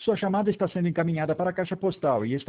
Sua chamada está sendo encaminhada para a caixa postal e está